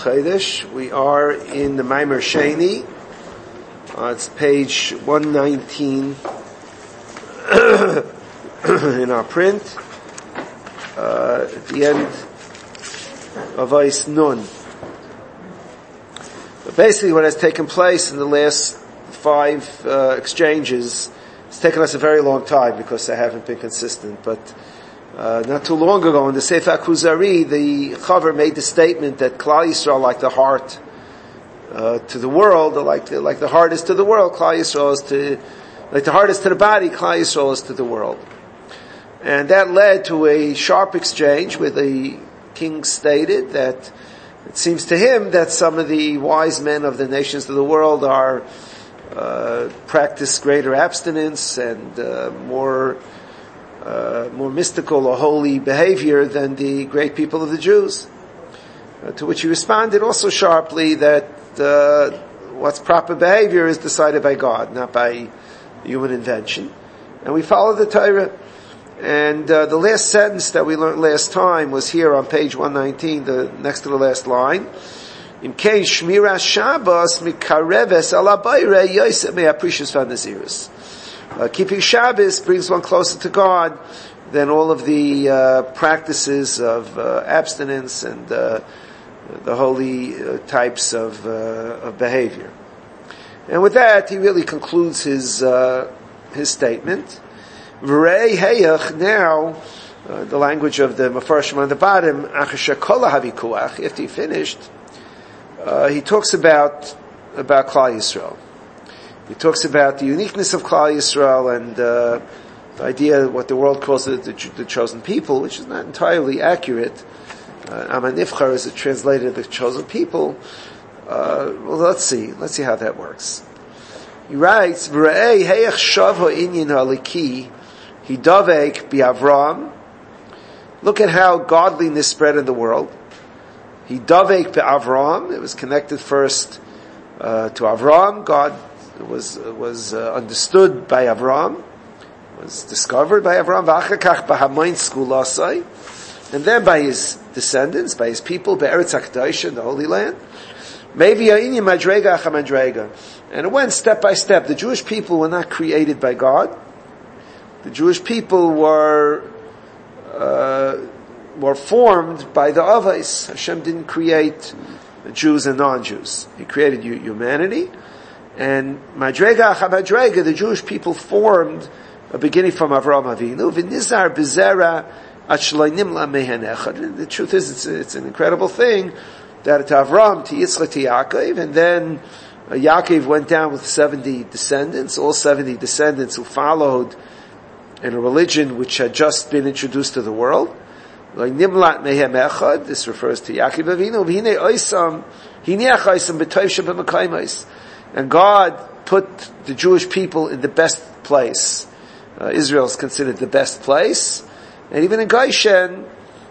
Chodesh. We are in the Maimer Sheni. It's page 119 in our print. At the end of Ais Nun. But basically what has taken place in the last 5 exchanges, it's taken us a very long time because they haven't been consistent, but not too long ago in the Sefer Kuzari, the Chaver made the statement that Klal Yisrael, like the heart to the world, like the heart is to the world, Klal Yisrael is to, like the heart is to the body, Klal Yisrael is to the world. And that led to a sharp exchange where the king stated that it seems to him that some of the wise men of the nations of the world are practice greater abstinence and more mystical or holy behavior than the great people of the Jews. To which he responded also sharply that what's proper behavior is decided by God, not by human invention. And we follow the Torah. And the last sentence that we learned last time was here on page 119, the next to the last line. In case Shmiras Shabbos mikareves ala bayre yosef me'aprishus v'naziris. Keeping Shabbos brings one closer to God than all of the practices of abstinence and the holy types of behavior. And with that, he really concludes his statement. V'rei heyach, now, the language of the Mefarshim on the bottom, after he finished, he talks about Klal Yisrael. He talks about the uniqueness of Klal Yisrael and the idea what the world calls the chosen people, which is not entirely accurate. Am HaNivchar is translated the chosen people. Well, let's see how that works. He writes, "V'rei heyach shav ha'inyan ha'liki hidavek bi'Avram." Look at how godliness spread in the world. Hidavek bi'Avram. It was connected first to Avram. God was understood by Avram, was discovered by Avram, v'achakach b'hamoin skulasai, and then by his descendants, by his people, be'eretz HaKadosh, in the Holy Land. Maybe ha'inyan madrega acha madrega, and it went step by step. The Jewish people were not created by God. The Jewish people were formed by the Avos. Hashem didn't create Jews and non-Jews. He created humanity. And Madrega Acha Madrega, the Jewish people formed beginning from Avraham Avinu. V'nizar b'zera at shelo nimla mehen echad. The truth is, it's an incredible thing that to Avraham, to Yitzchak, to Yaakov, and then Yaakov went down with 70 descendants, all 70 descendants who followed in a religion which had just been introduced to the world. Like Nimlat mehem echad, this refers to Yaakov Avinu. V'hinei oisam, hiniach oisam b'toiv sheb'makayimos. And God put the Jewish people in the best place. Israel is considered the best place. And even in Goshen,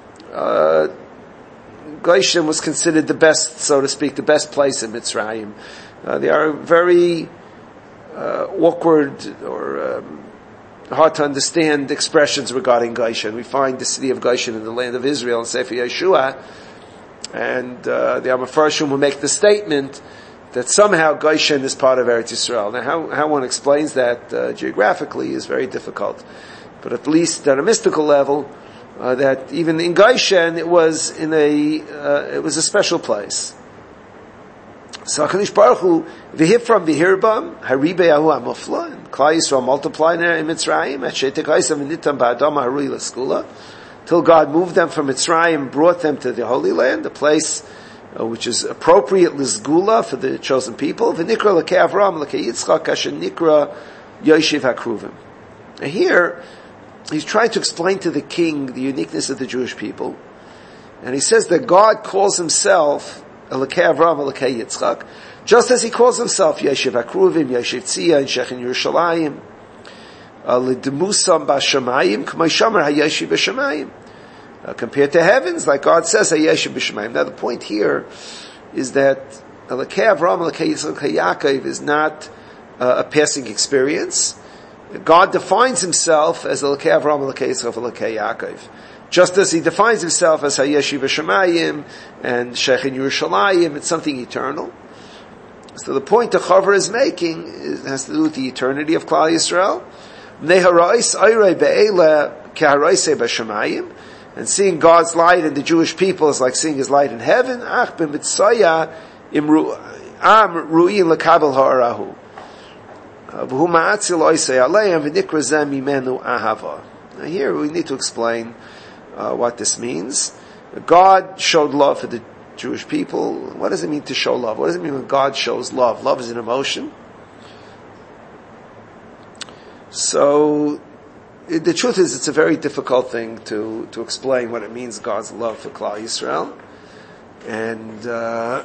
Goshen was considered the best, so to speak, the best place in Mitzrayim. There are very awkward or hard to understand expressions regarding Goshen. We find the city of Goshen in the land of Israel in Sefer Yeshua, and the Mefarshim will make the statement that somehow Goshen is part of Eretz Yisrael. Now, how one explains that geographically is very difficult, but at least at a mystical level, that even in Goshen it was a special place. So HaKadosh Baruch Hu v'hifram v'hirbam haribeyahu ha'mufla, and Klal Yisrael multiplied in Mitzrayim at she'tekayisam v'nitam ba'adam ha'rui l'skula, till God moved them from Mitzrayim, brought them to the Holy Land, the place which is appropriate l'sgula for the chosen people. V'nikra l'kei Avram l'kei Yitzchak asher nikra yoshev hakruvim. And here he's trying to explain to the king the uniqueness of the Jewish people, and he says that God calls himself Elokei Avram, Elokei Yitzchak, just as he calls himself Yoshev Hakruvim, Yoshev Tzia, and Shechin Yerushalayim, L'demusam b'shamayim, k'may shomer haYoshev b'shamayim. Compared to heavens, like God says, haYoshev b'shamayim. Now the point here is that Elokei Avram, Elokei Yitzchak, Yaakov is not a passing experience. God defines himself as Elokei Avram, Elokei Yitzchak, Elokei Yaakov. Just as he defines himself as Hayeshi v'Shamayim and Sheikh in Yerushalayim, it's something eternal. So the point the Chaver is making has to do with the eternity of Klal Yisrael. And seeing God's light in the Jewish people is like seeing His light in heaven. Now here we need to explain what this means. God showed love for the Jewish people. What does it mean to show love? What does it mean when God shows love? Love is an emotion. So, the truth is it's a very difficult thing to explain what it means, God's love for Klal Yisrael. And the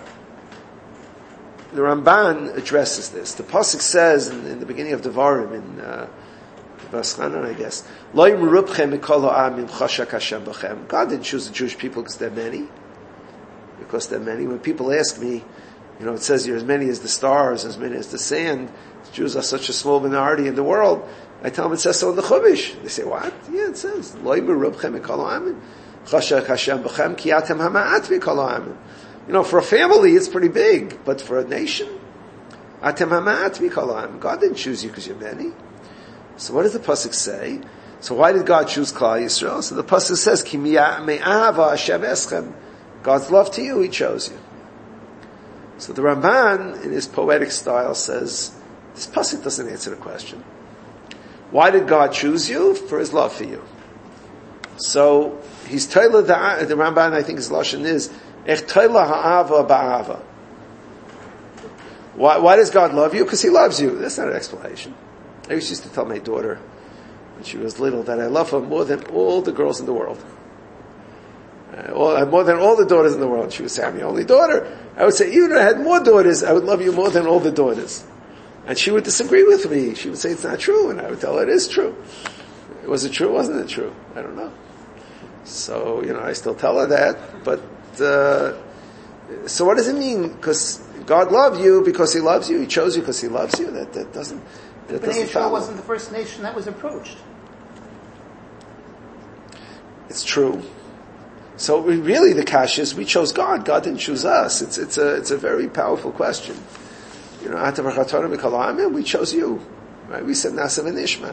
Ramban addresses this. The Pasuk says in the beginning of Devarim, in Vaschanan, I guess, God didn't choose the Jewish people because they're many. Because they're many. When people ask me, it says you're as many as the stars, as many as the sand. Jews are such a small minority in the world. I tell them it says so in the Chumash. They say, what? Yeah, it says, for a family it's pretty big, but for a nation, God didn't choose you because you're many. So what does the Pasuk say? So why did God choose Klal Yisrael? So the Pasuk says, God's love to you, He chose you. So the Ramban, in his poetic style, says, this Pasuk doesn't answer the question. Why did God choose you? For His love for you. So, he's Toila, the Ramban, I think his Lashon is, Ech Toila ha'ava ba'ava. Why does God love you? Because He loves you. That's not an explanation. I used to tell my daughter, when she was little, that I love her more than all the girls in the world. More than all the daughters in the world. She would say, I'm your only daughter. I would say, even if I had more daughters, I would love you more than all the daughters. And she would disagree with me. She would say it's not true, and I would tell her it is true. Was it true? Wasn't it true? I don't know. So, I still tell her that, but, so what does it mean? Because God loved you because He loves you, He chose you because He loves you? That doesn't But Israel wasn't the first nation that was approached. It's true. So really the kash is, we chose God. God didn't choose us. It's a very powerful question. We chose you. Right? We said Nasa v'nishma.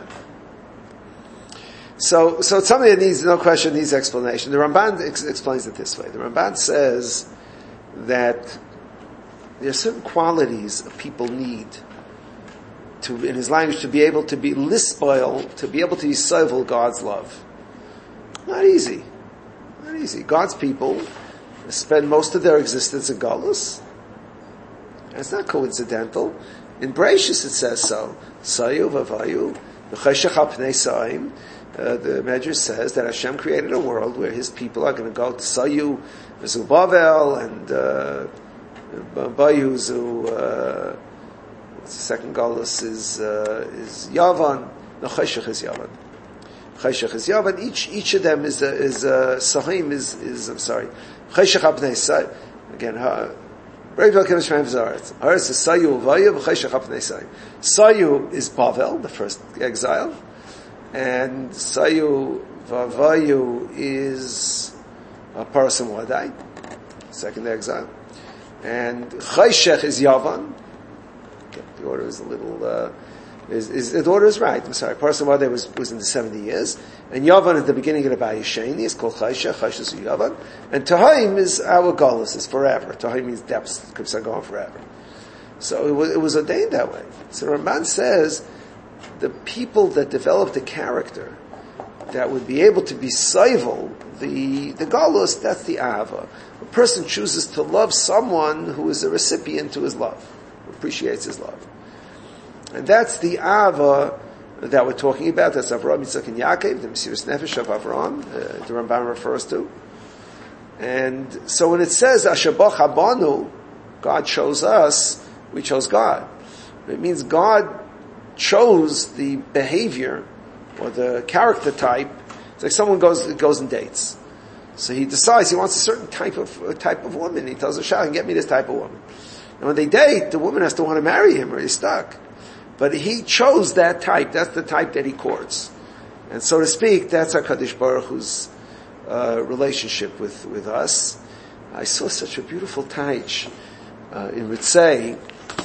So it's something that needs, no question, needs explanation. The Ramban explains it this way. The Ramban says that there are certain qualities people need to, in his language, to be able to be lispoil, to be able to be sovel God's love. Not easy. Not easy. God's people spend most of their existence in Galus. It's not coincidental. In Bereshis it says so. Sayu v'vayu v'cheshech al pnei sa'im. The Medrash says that Hashem created a world where His people are going to go to Sayu, Zubavel, and Bayuzu. The second Galus is Yavan. No, Cheshech is Yavan. Cheshech is Yavan. Each of them is Sahim is I'm sorry. Cheshech al pnei sa'im. Again, Sayu is Bavel, the first exile, and Sayu Vavayu is Paras Wadai, second exile, and Chayshech is Yavan. Okay, the order is a little. The order is right. I'm sorry. Paras Wadai was in the 70 years, and Yavan at the beginning of the Bayesheni is called Chayshech. Chayshech is Yavan, and Tahim is our Galus, is forever. Tahim means depths. It keeps on going forever. So it was ordained that way. So Ramban says the people that developed a character that would be able to be sovel the Galus, that's the Ava. A person chooses to love someone who is a recipient to his love, who appreciates his love. And that's the Ava that we're talking about. That's Avraham, Yitzchak, and Yaakov, the Mesiras Nefesh of Avraham, the Ramban refers to. And so when it says, Ashabach Habanu, God chose us, we chose God. It means God chose the behavior or the character type. It's like someone goes and dates. So he decides he wants a certain type of woman. He tells the Shah, get me this type of woman. And when they date, the woman has to want to marry him or he's stuck. But he chose that type. That's the type that he courts. And so to speak, that's HaKadosh Baruch Hu's relationship with us. I saw such a beautiful taich in Ritzei.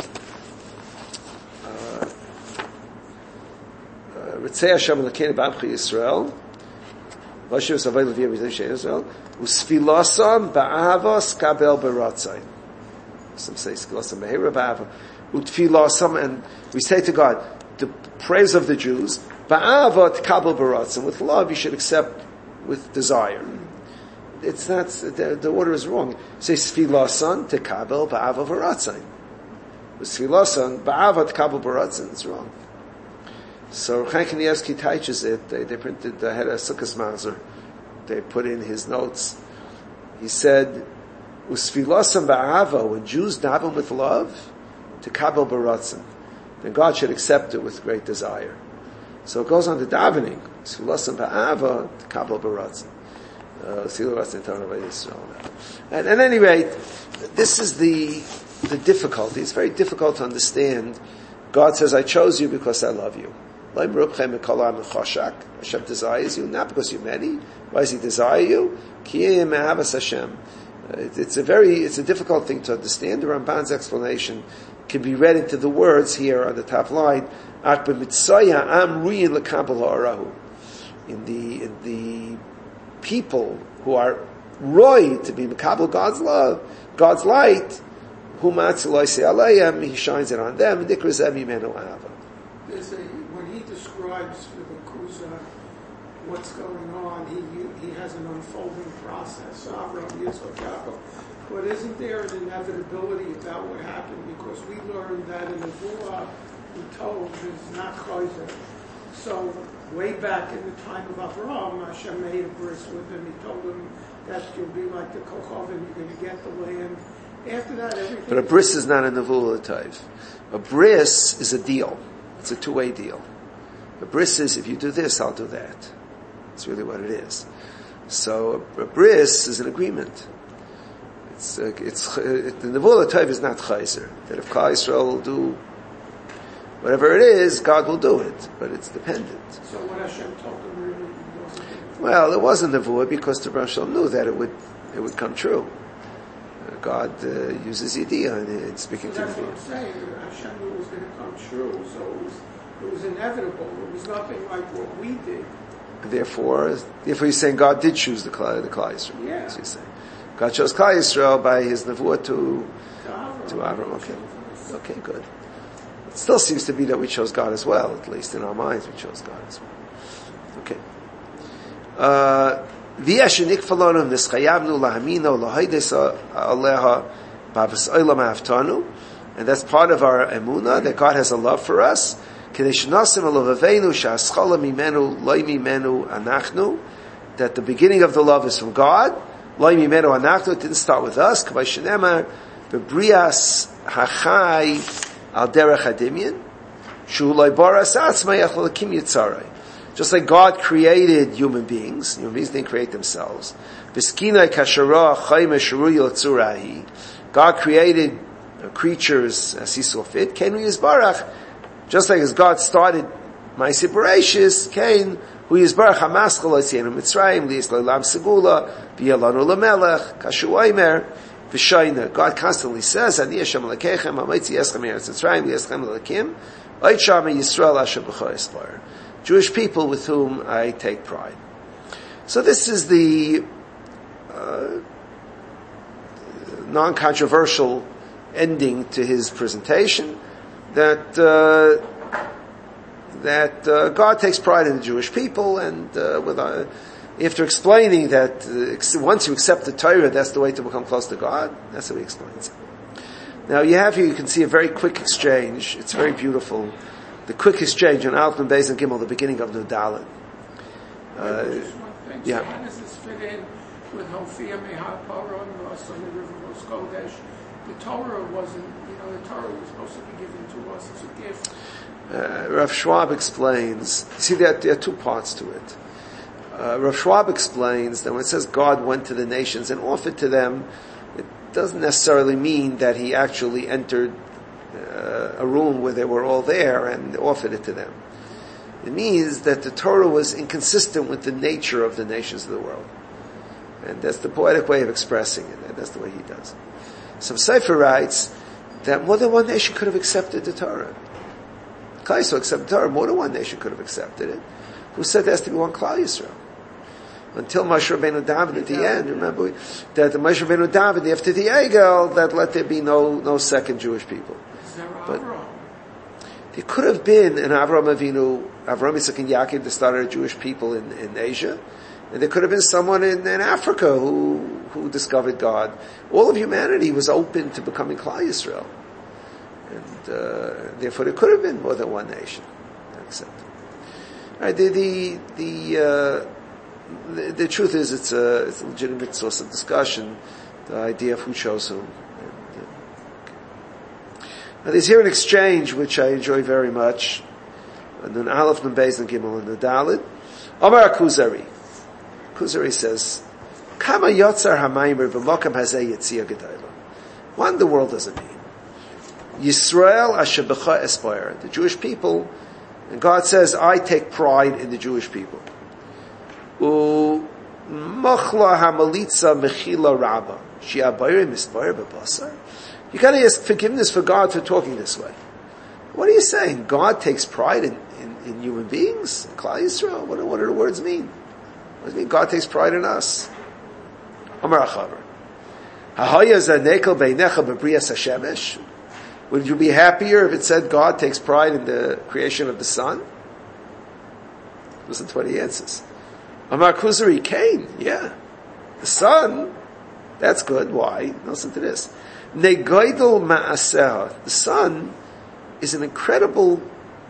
Ritzei Hashem Elokeinu b'Amcha Yisrael. Vashem Savay Levi Yisrael Yisrael. Usfilasam ba'avos kabel b'ratzai. Some say Usfilasam b'heira ba'ava. Utfilasam, and we say to God, the praise of the Jews, ba'ava kabel b'ratzai. With love, you should accept with desire. It's not, the order is wrong. Say Sfilasan to kabel ba'ava b'ratzai. Sfilasan ba'ava kabel b'ratzai. It's wrong. So Chaim Kanievsky teaches it. They printed the head of Sukkos Mazer. They put in his notes. He said, "Usfilasam ba'ava." When Jews daven with love, to kabel baratzin, then God should accept it with great desire. So it goes on to davening. Usfilasam ba'ava to kabel baratzin. And at any rate, this is the difficulty. It's very difficult to understand. God says, "I chose you because I love you." Hashem desires you, not because you're many. Why does He desire you? It's a difficult thing to understand. The Ramban's explanation can be read into the words here on the top line. In the people who are roy to be makabel God's love, God's light, He shines it on them. When he describes for the Kuza what's going on, he has an unfolding process. But isn't there an inevitability about what happened? Because we learned that in the Nevuah, he told is not chayzer. So way back in the time of Avraham, Hashem made a bris with him. He told him that you'll be like the Kochavim, you're going to get the land. After that, everything. But a bris is not a Nevuah type. A bris is a deal. It's a two-way deal. A bris is, if you do this, I'll do that. That's really what it is. So a bris is an agreement. The Nevuah Tov is not chayzer. That if Klal Yisrael will do whatever it is, God will do it. But it's dependent. So what Hashem told him really wasn't? Well, it wasn't Nevuah because the Rosh knew that it would come true. God uses Yediyah in speaking to That's what I'm saying. Hashem knew it was going to come true, so it was inevitable. It was nothing like what we did. Therefore he's saying God did choose the Klal Yisrael. Yeah. That's what he's saying. God chose Klal Yisrael by His Nevuah to Avram. Okay, good. It still seems to be that we chose God as well. At least in our minds, we chose God as well. Okay. And that's part of our emunah, that God has a love for us. That the beginning of the love is from God. It didn't start with us. Just like God created human beings didn't create themselves. God created creatures as He saw fit. Just like as God started Ma'aseh Bereshis, Cain, who Yisbarach HaMaschal Yitzienu Mitzrayim, Li'is Lo'lam Segula, V'yalanu L'melech, Kashu Oimer, V'shayna. God constantly says, Ani Hashem Elokechem, Ha'moitzi Eschem Eretz Mitzrayim, V'yeschem Elokim, Oit Shama Yisrael Asher B'cho Yisbar. Jewish people with whom I take pride. So this is the non-controversial ending to his presentation, that God takes pride in the Jewish people, and after explaining that once you accept the Torah, that's the way to become close to God, that's what he explains. Now you can see a very quick exchange. It's very beautiful. The quick exchange on Aleph and Beis and Gimel, the beginning of the Dalet. Just one thing. So how does this fit in with Hofia Mehapara and Rosh on the River Rosh Kodesh? The Torah wasn't, the Torah was supposed to be given to us as a gift. Rav Schwab explains, see there are two parts to it. Rav Schwab explains that when it says God went to the nations and offered to them, it doesn't necessarily mean that He actually entered a room where they were all there and offered it to them. It means that the Torah was inconsistent with the nature of the nations of the world. And that's the poetic way of expressing it, and that's the way he does. So Sefer writes that more than one nation could have accepted the Torah. Klal Yisrael accepted the Torah, more than one nation could have accepted it. Who said there has to be one Klal Yisrael? Until Moshe Rabbeinu David at the end, remember that the Moshe Rabbeinu David after the Egel, that let there be no second Jewish people. But there could have been an Avraham Avinu, Avraham, Yitzchak, and Yaakov that started a Jewish people in Asia, and there could have been someone in Africa who discovered God. All of humanity was open to becoming Klal Yisrael, and therefore there could have been more than one nation. Except, right, the truth is, it's a legitimate source of discussion, the idea of who chose whom. Now there's here an exchange which I enjoy very much. Nun Aleph, Nun Beis, Nun Gimel, and Nun Daled. Omar Kuzari. Kuzari says, Kama yotzar hamaymer v'mokam hazeh yitzia gedayla. What in the world does it mean? Yisrael asher b'cha espoir. The Jewish people, and God says, I take pride in the Jewish people. U machla hamalitza mechila rabba. Shi'abayre mispoir b'basar. You gotta ask forgiveness for God for talking this way. What are you saying? God takes pride in human beings? Klal Yisrael? What do the words mean? What does it mean God takes pride in us? Amar Achavar. Hahaya zanekel beinecha b'briyas hashemesh. Would you be happier if it said God takes pride in the creation of the sun? Listen to what he answers. Amar Kuzari Cain. Yeah. The sun, that's good. Why? Listen to this. Negoidel ma'aseh. The sun is an incredible,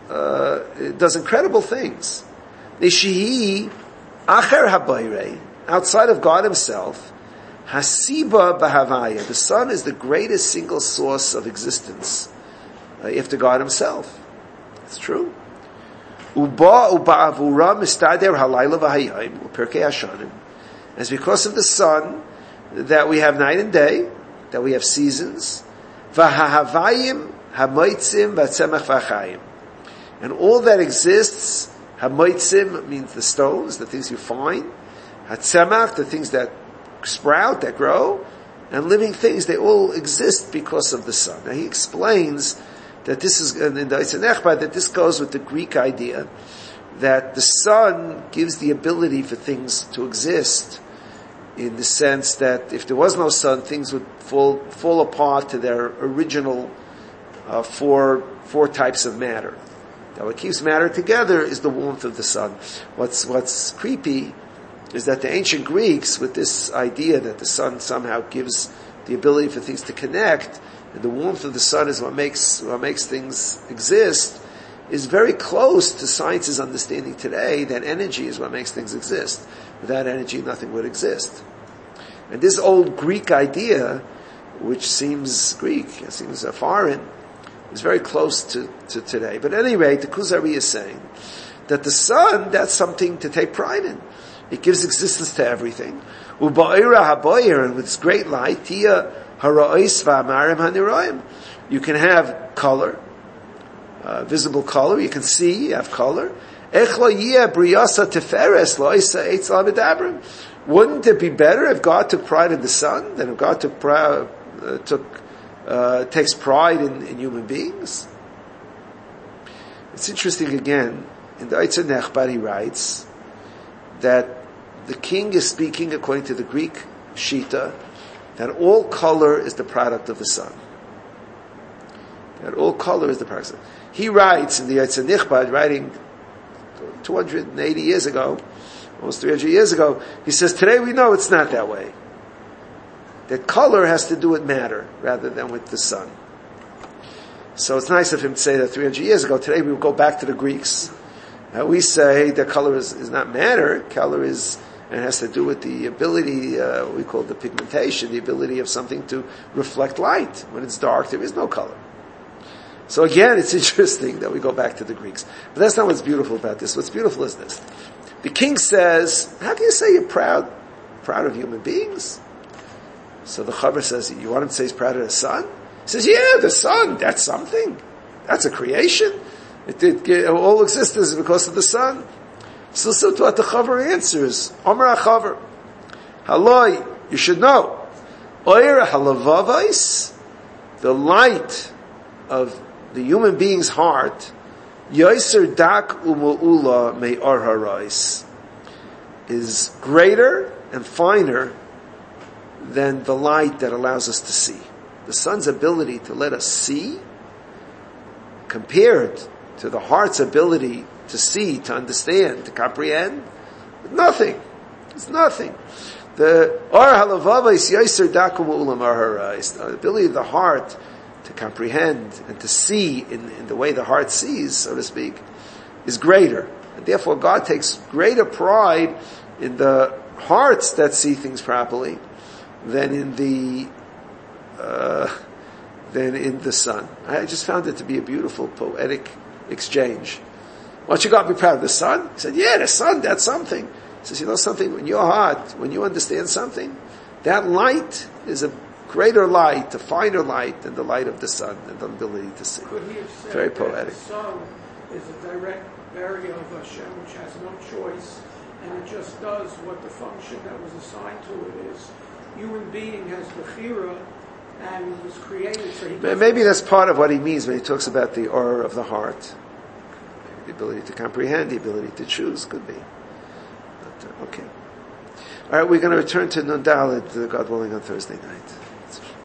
it does incredible things. Neshihi acher habayre, outside of God himself, hasiba b'havaya. The sun is the greatest single source of existence after God himself. It's true. Uba avura mistader halayla v'hayayim u'perkei hashanim. It's because of the sun that we have night and day, that we have seasons. V'hahavayim hamoitzim v'tzemach v'achayim. And all that exists, hamoitzim means the stones, the things you find. Hatzemach, the things that sprout, that grow. And living things, they all exist because of the sun. Now he explains that this is, in the Eitzah Nechbad, that this goes with the Greek idea that the sun gives the ability for things to exist, in the sense that if there was no sun, things would fall apart to their original four types of matter. Now what keeps matter together is the warmth of the sun. What's creepy is that the ancient Greeks, with this idea that the sun somehow gives the ability for things to connect, and the warmth of the sun is what makes things exist, is very close to science's understanding today that energy is what makes things exist. Without energy, nothing would exist. And this old Greek idea, which seems Greek, it seems foreign, is very close to today. But at any rate, the Kuzari is saying that the sun, that's something to take pride in. It gives existence to everything. Uba'ira haboyer, and with its great light, tia hara'is v'amarim haniroim. You can have color, visible color. You can see, you have color. Wouldn't it be better if God took pride in the sun than if God takes pride in human beings? It's interesting again, in the Eitzah Nechbad he writes that the king is speaking according to the Greek Shita, that all color is the product of the sun. That all color is the product of the sun. He writes in the Eitzah Nechbad, writing 280 years ago, almost 300 years ago, he says, today we know it's not that way. That color has to do with matter rather than with the sun. So it's nice of him to say that 300 years ago. Today we will go back to the Greeks. We say that color is not matter. Color is, and has to do with the ability, we call it the pigmentation, the ability of something to reflect light. When it's dark, there is no color. So again, it's interesting that we go back to the Greeks. But that's not what's beautiful about this. What's beautiful is this. The king says, how can you say you're proud of human beings? So the Chaver says, you want him to say he's proud of the sun? He says, yeah, the sun, that's something. That's a creation. All existence is because of the sun. So listen to what the Chaver answers. Amar HaChaver. Haloi, you should know. Oir halavavais, the light of the human being's heart, yoiser dak umu'ula me'or harais, is greater and finer than the light that allows us to see. The sun's ability to let us see, compared to the heart's ability to see, to understand, to comprehend, nothing. It's nothing. The ability of the heart to comprehend and to see in the way the heart sees, so to speak, is greater. And therefore God takes greater pride in the hearts that see things properly than in the sun. I just found it to be a beautiful poetic exchange. What you got to be proud of? The sun? He said, yeah, the sun, that's something. He says, you know something, in your heart, when you understand something, that light is a greater light, a finer light than the light of the sun and the ability to see. Could he have said very that poetic. The sun is a direct barrier of Hashem which has no choice and it just does what the function that was assigned to it is. Human being has bechira and he was created so he maybe that's part of what he means when he talks about the aura of the heart. The ability to comprehend, the ability to choose, could be. But, okay. All right, we're going to return to Nun Dalet, God willing, on Thursday night.